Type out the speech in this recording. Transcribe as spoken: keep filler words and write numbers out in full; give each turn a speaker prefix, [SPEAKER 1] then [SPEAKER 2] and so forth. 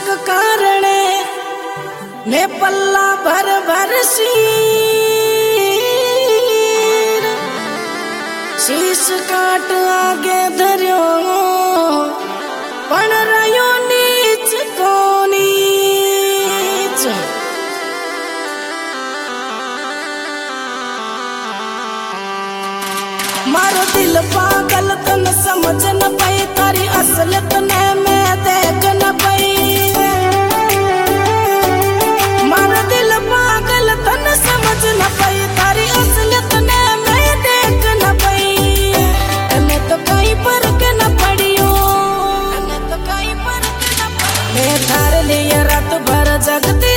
[SPEAKER 1] इश्क कारणे ने पल्ला भर भर शीर शीश काट आगे धर्यो पण रयो नीच को नीच। मारो दिल पागल तन समझ न पाई तारी असलियत ने मैं देख न पाई। मारो दिल पागल तन समझ न पाई तारी असलियत ने मैं देख न पाई। तने तो कहीं फर्क न पड़ियो, तने तो कहीं फर्क न पड़ियो। मैं थारे लिए रात भर जगती